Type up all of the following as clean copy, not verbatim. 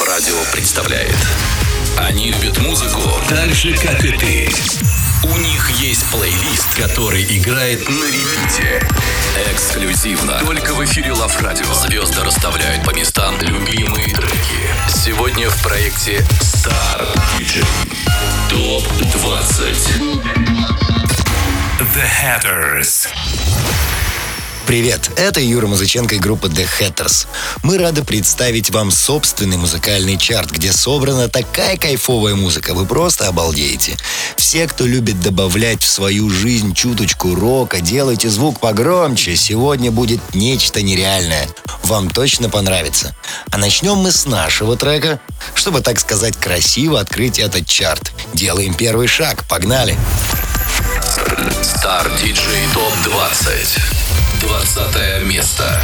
Радио представляет. Они любят музыку так же, как и ты. У них есть плейлист, который играет на репите. Эксклюзивно. Только в эфире Love Radio. Звезды расставляют по местам любимые треки. Сегодня в проекте Star DJ. ТОП-20. The Hatters. Привет, это Юра Музыченко и группа The Hatters. Мы рады представить вам собственный музыкальный чарт, где собрана такая кайфовая музыка, вы просто обалдеете. Все, кто любит добавлять в свою жизнь чуточку рока, делайте звук погромче, сегодня будет нечто нереальное. Вам точно понравится. А начнем мы с нашего трека, чтобы, так сказать, красиво открыть этот чарт. Делаем первый шаг, погнали! Star DJ ТОП-20. 20 место.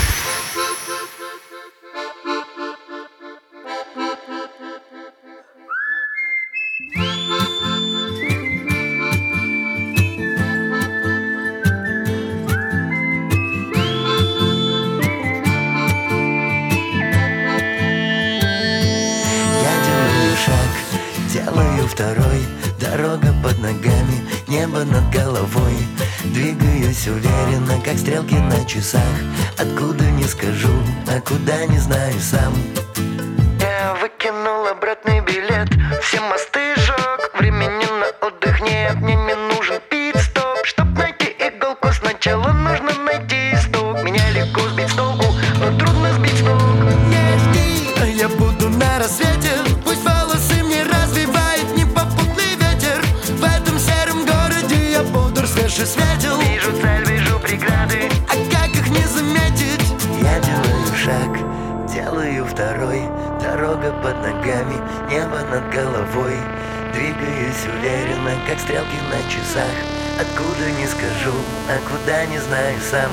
Делаю второй, дорога под ногами, небо над головой. Двигаюсь уверенно, как стрелки на часах. Откуда не скажу, а куда не знаю сам. Я выкинул обратный билет, все мосты сжег. Времени на отдых нет, мне не нужен пит-стоп. Чтоб найти иголку, сначала нужно найти исток. Меня легко сбить с толку, но трудно сбить с ног. Я буду на рассвете, пусть волосы мне развивает непопутный ветер. В этом сером городе я бодр, свеж и светел. Вижу цель, вижу преграды, а как их не заметить? Я делаю шаг, делаю второй, дорога под ногами, небо над головой. Двигаюсь уверенно, как стрелки на часах. Откуда не скажу, а куда не знаю сам.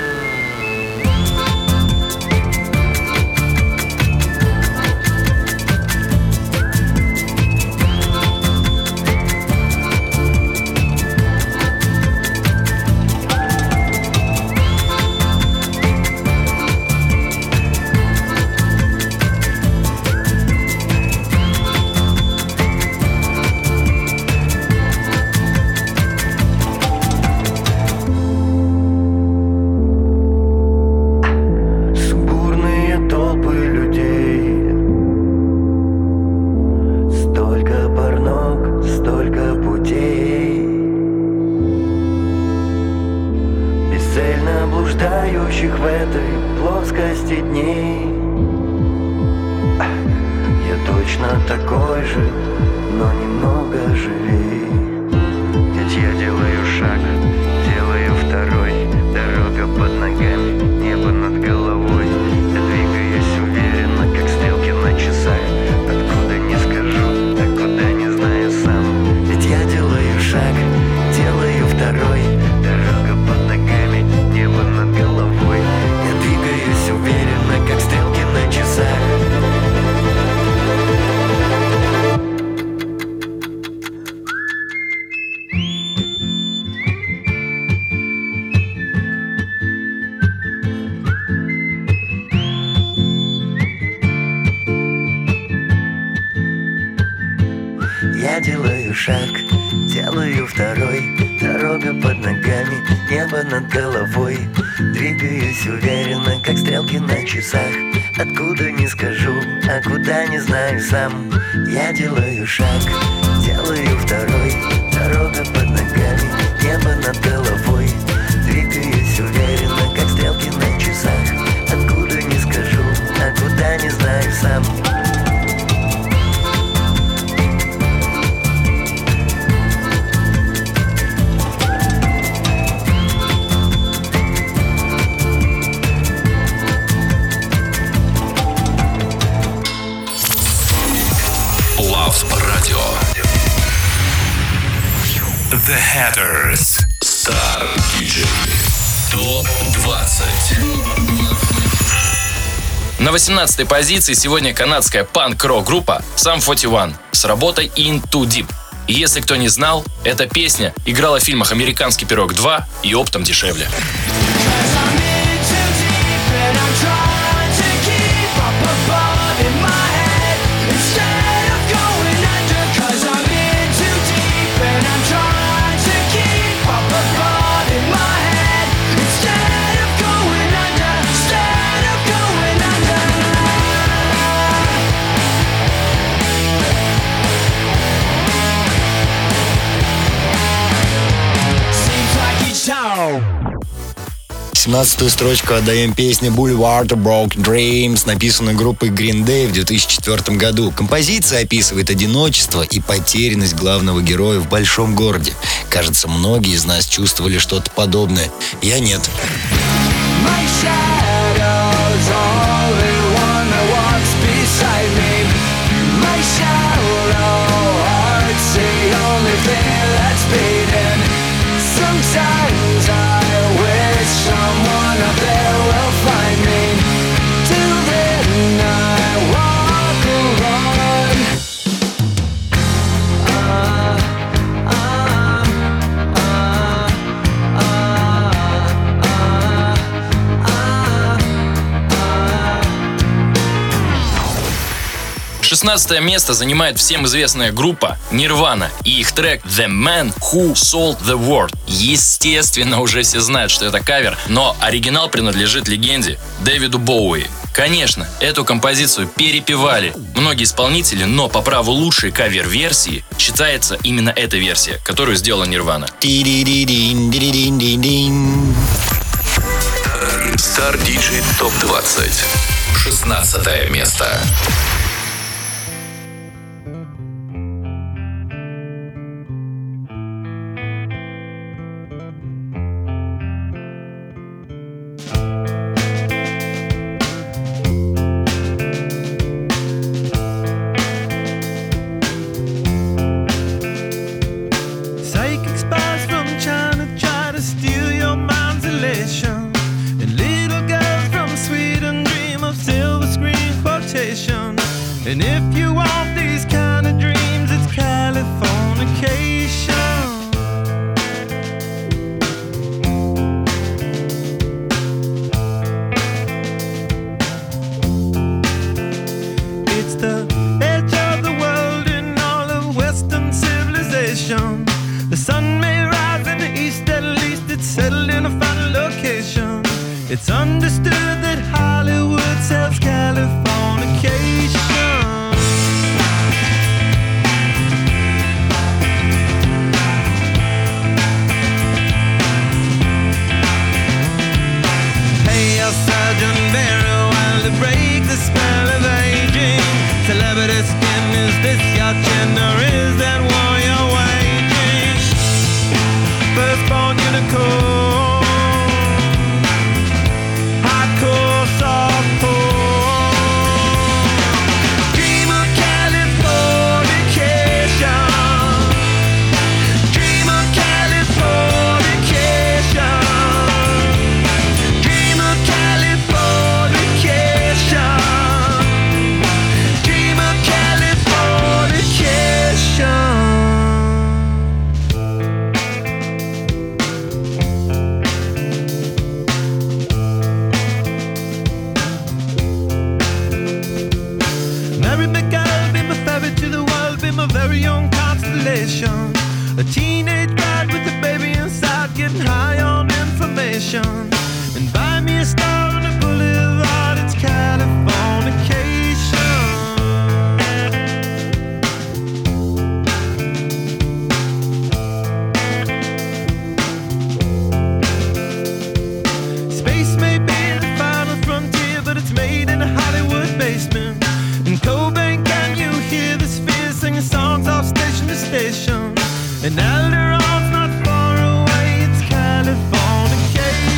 Блуждающих в этой плоскости дней. Я точно такой же, но немного живей. Ведь я делаю шаг, делаю второй, дорога под ногами, небо над головой. Я двигаюсь уверенно, как стрелки на часах. Откуда не скажу, а куда не знаю сам. Ведь я делаю шаг, делаю второй, дорога под ногами, небо над головой. Я двигаюсь уверенно, как стрелки на часах. Я делаю шаг, делаю второй, дорога под ногами, небо над головой. Двигаюсь уверенно, как стрелки на часах. Откуда не скажу, а куда не знаю сам. Я делаю шаг, делаю второй, дорога под ногами, небо над головой. Двигаюсь уверенно, как стрелки на часах. Откуда не скажу, а куда не знаю сам. Radio. The Hatters. Star DJ. ТОП-20. На 18-й позиции сегодня канадская панк-рок группа Sum 41 с работой In Too Deep. И если кто не знал, эта песня играла в фильмах «Американский пирог 2» и «Оптом дешевле». I'm trying to keep up above in my head. 17-ю строчку отдаем песне Boulevard of Broken Dreams, написанную группой Green Day в 2004 году. Композиция описывает одиночество и потерянность главного героя в большом городе. Кажется, многие из нас чувствовали что-то подобное. Я нет. Sometimes I wish someone up there will find me. Till then I walk alone. Шестнадцатое место занимает всем известная группа Nirvana и их трек The Man Who Sold the World. Естественно, уже все знают, что это кавер, но оригинал принадлежит легенде Дэвиду Боуи. Конечно, эту композицию перепевали многие исполнители, но по праву лучшей кавер-версии считается именно эта версия, которую сделала Nirvana. Star DJ Top 20. 16 место. And if you want these kind of dreams, it's Californication. It's the edge of the world in all of Western civilization. The sun may rise in the east, at least it's settled in a final location. It's understood that Hollywood sells Californication. Surgeon very well to break the spell of aging. Celebrity skin, is this your chin or is that war you're waging? Firstborn unicorn, hardcore softcore. Dream of Californication. Dream of Californication. A teenage bride with a baby inside, getting high on information. And buy me a star on a boulevard, it's Californication. Space may be the final frontier, but it's made in a Hollywood basement. In Cobain, can you hear the spheres singing songs off station to station? And Alderon's not far away, it's Californication.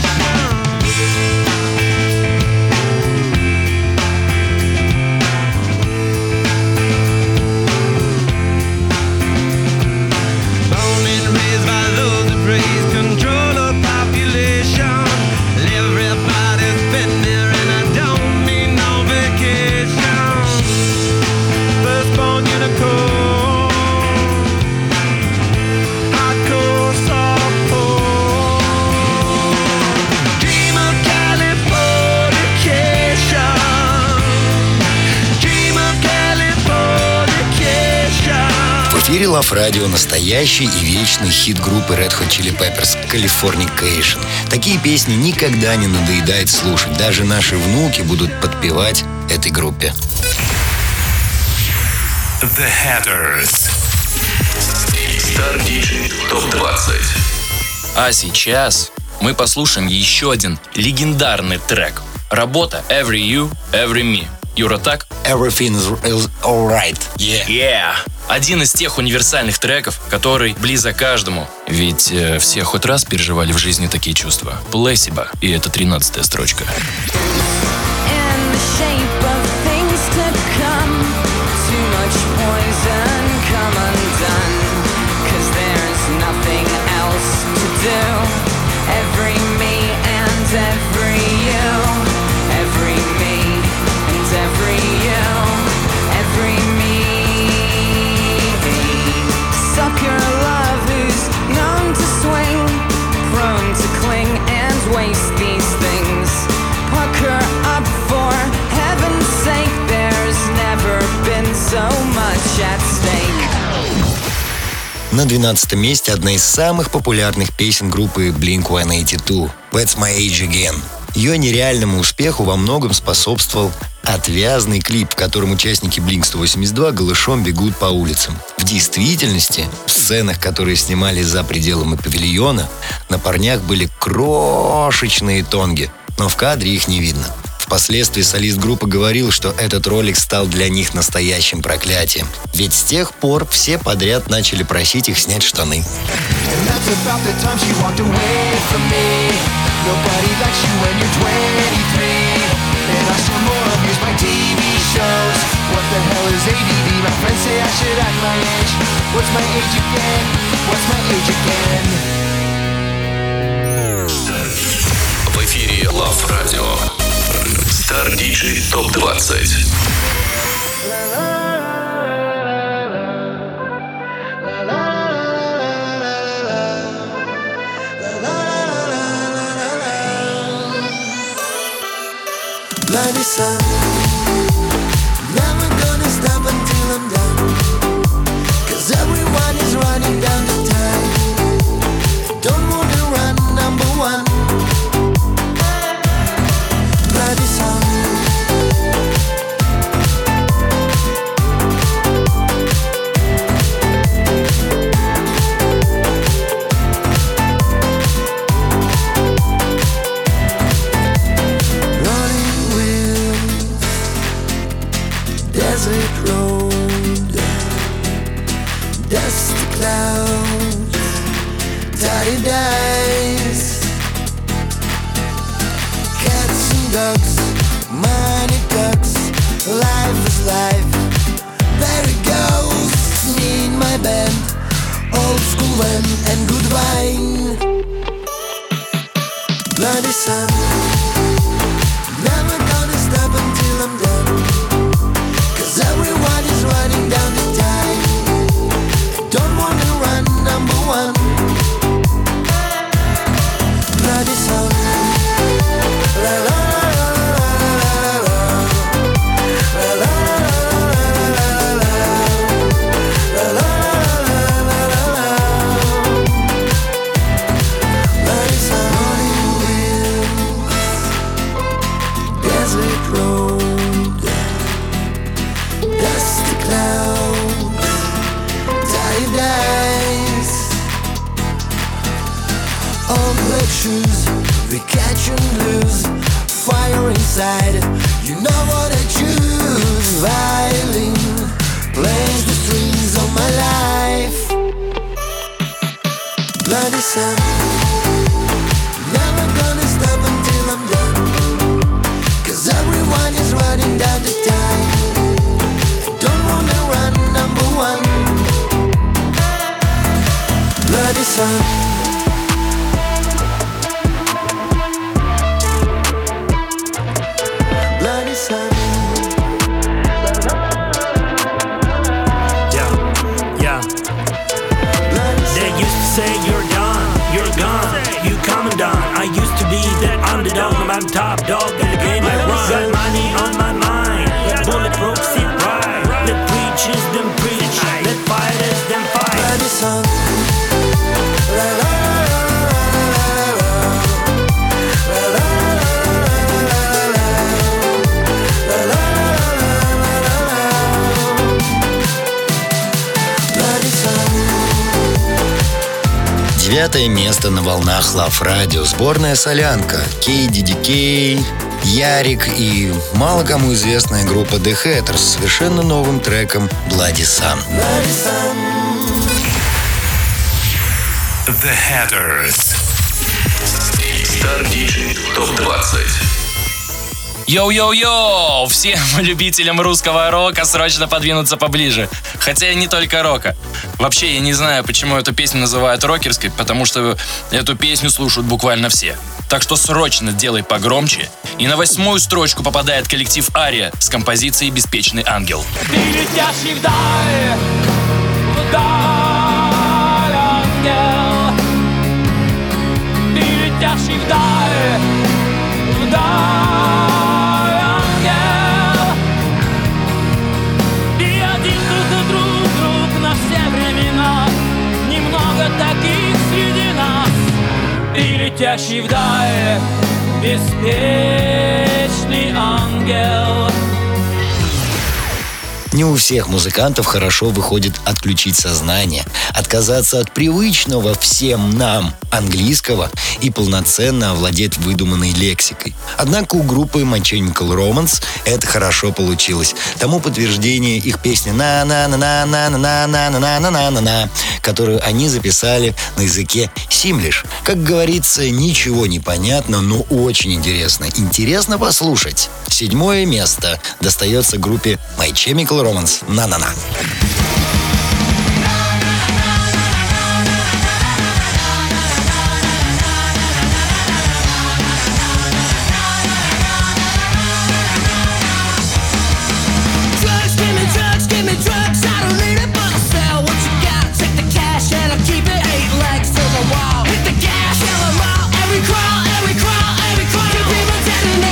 Born and raised by those who praise control of population. Everybody's been there and I don't mean no vacation. Firstborn unicorn. В эфире Love Radio настоящий и вечный хит группы Red Hot Chili Peppers Californication. Такие песни никогда не надоедает слушать. Даже наши внуки будут подпевать этой группе. The Hatters. Star DJ Top 20. А сейчас мы послушаем еще один легендарный трек. Работа Every You, Every Me. Юра, так? Everything is alright. Yeah! Один из тех универсальных треков, который близок каждому. Ведь все хоть раз переживали в жизни такие чувства. Placebo, и это 13-я строчка. Waste these things. Puck her up for heaven's sake. There's never been so much at stake. На 12-м месте одна из самых популярных песен группы Blink-182 «That's My Age Again». Ее нереальному успеху во многом способствовал отвязный клип, в котором участники Blink-182 голышом бегут по улицам. В действительности, в сценах, которые снимали за пределами павильона, на парнях были крошечные тонги, но в кадре их не видно. Впоследствии солист группы говорил, что этот ролик стал для них настоящим проклятием. Ведь с тех пор все подряд начали просить их снять штаны. Nobody likes you when you're 23, and I still more abuse my TV shows. What the hell is ADD? My friends say I should act my age. What's my age again? What's my age again? В эфире Love Radio. Star DJ Top 20. Bloody sun, never gonna stop until I'm done. 'Cause everyone is running down the time. Don't wanna run number one. Bloody sun. Desert road, dusty clouds, tired eyes, cats and dogs, money ducks, life is life. There it goes, me and my band, old school and good wine. Bloody sun, never gonna stop until I'm done. Everyone is running down the time. Don't wanna run number one. Bloody sun. La la la la la la la la la la la. Bloody sun. Desert road, dusty clouds, tired eyes, old black shoes, we catch and lose, fire inside, you know what I choose. Violin plays the strings of my life. Bloody sun, never gonna stop until I'm done. 'Cause everyone is running down the time. Don't wanna run number one. Bloody sun. Bloody sun. Yeah. Bloody They sun. used to say you're 9 место на волнах Love Radio. Сборная солянка. KDDK, Ярик и мало кому известная группа The Hatters с совершенно новым треком Bloody Sun. The Hatters. Star DJ Top 20. Йоу-йоу-йоу! Всем любителям русского рока срочно подвинуться поближе. Хотя и не только рока. Вообще, я не знаю, почему эту песню называют рокерской, потому что эту песню слушают буквально все. Так что срочно делай погромче. И на 8-ю строчку попадает коллектив Ария с композицией «Беспечный ангел». Ты летящий вдаль, ангел. Ты летящий вдаль, ангел. И один друг на все времена. Немного таких среди нас. Ты летящий вдаль, беспечный ангел. Не у всех музыкантов хорошо выходит отключить сознание, отказаться от привычного всем нам английского и полноценно овладеть выдуманной лексикой. Однако у группы My Chemical Romance это хорошо получилось. Тому подтверждение их песни «На-на-на-на-на-на-на-на-на-на-на-на», которую они записали на языке симлиш. Как говорится, ничего не понятно, но очень интересно. Интересно послушать. 7 место достается группе My Chemical Romance. На-на-на.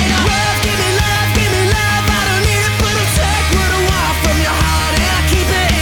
Keep it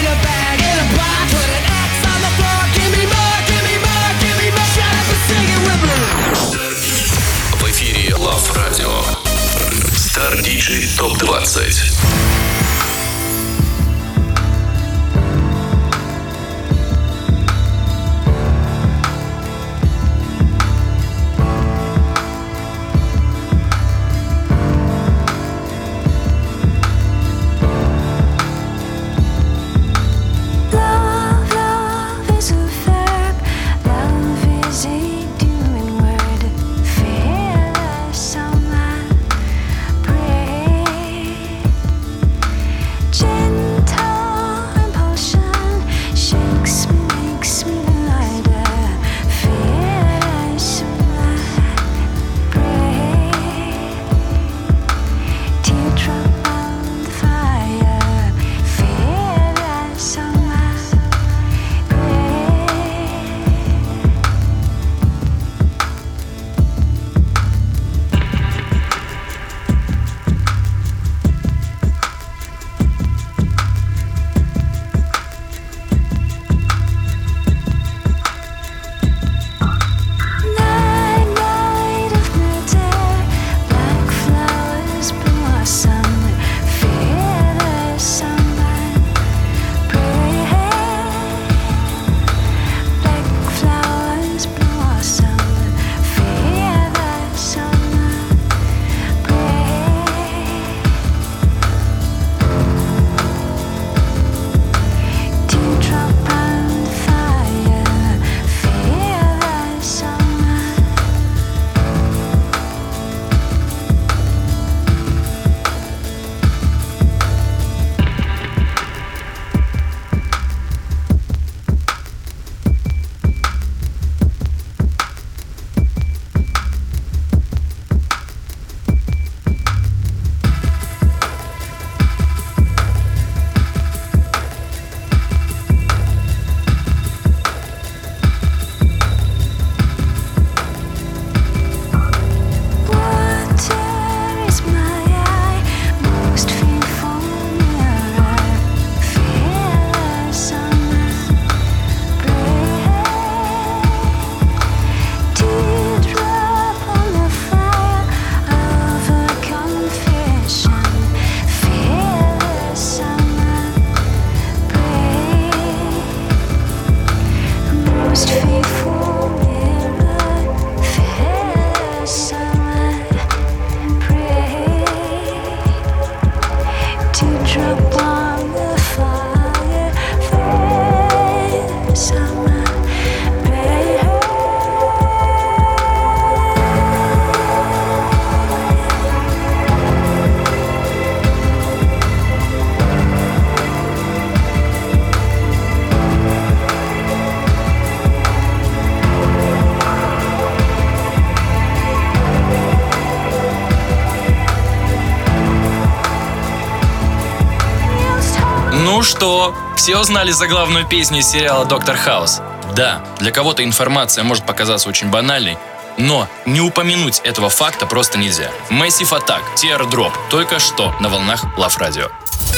Ну что, все узнали заглавную песню из сериала «Доктор Хаус»? Да, для кого-то информация может показаться очень банальной, но не упомянуть этого факта просто нельзя. Massive Attack, Teardrop, только что на волнах Love Radio.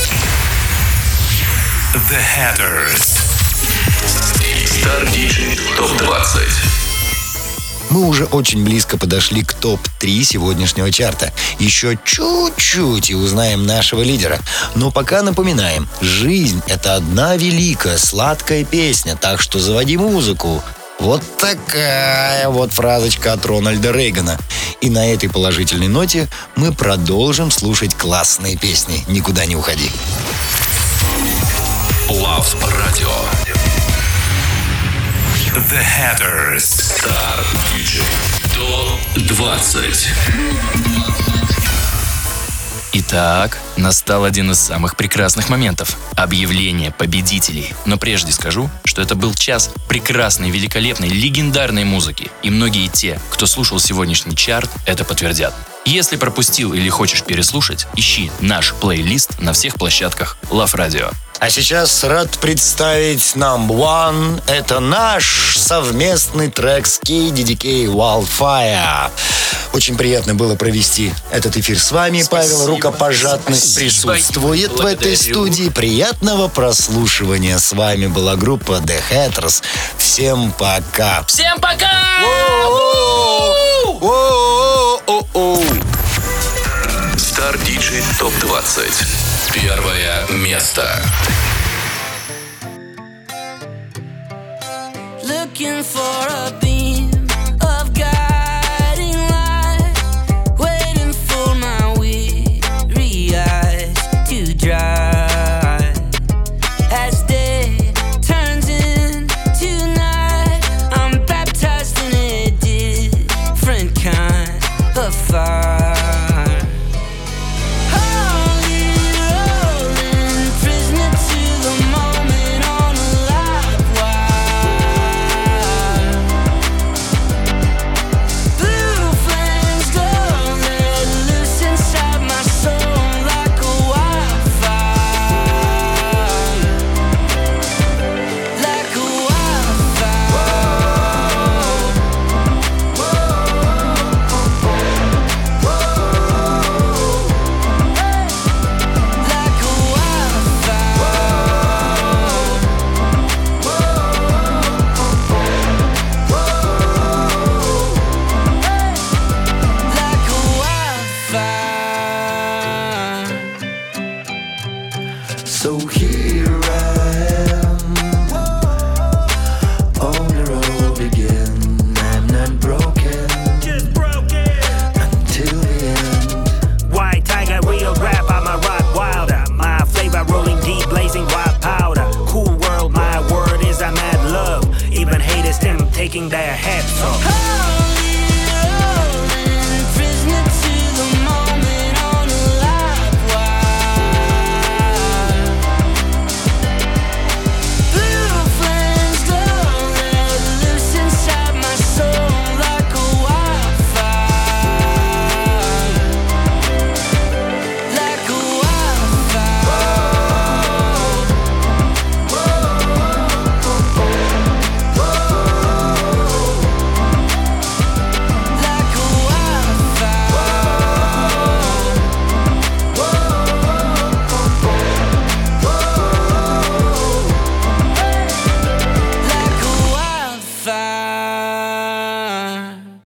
The Hatters. Star DJ Top 20. Мы уже очень близко подошли к топ-3 сегодняшнего чарта. Еще чуть-чуть и узнаем нашего лидера. Но пока напоминаем, жизнь — это одна великая сладкая песня, так что заводи музыку. Вот такая вот фразочка от Рональда Рейгана. И на этой положительной ноте мы продолжим слушать классные песни. Никуда не уходи. Love Radio. The Hatters. Star DJ Top 20. Итак, настал один из самых прекрасных моментов – объявление победителей. Но прежде скажу, что это был час прекрасной, великолепной, легендарной музыки. И многие те, кто слушал сегодняшний чарт, это подтвердят. Если пропустил или хочешь переслушать, ищи наш плейлист на всех площадках Love Radio. А сейчас рад представить Number One. Это наш совместный трек с KDDK Wildfire. Очень приятно было провести этот эфир с вами. Спасибо. Павел рукопожатность присутствует в этой студии. Приятного прослушивания. С вами была группа The Hatters. Всем пока. Всем пока! Star DJ Top 20. Первое место. Looking for a beam of guiding light, waiting for my weary eyes to dry. As day turns into night, I'm baptized in a different kind of fire. So here I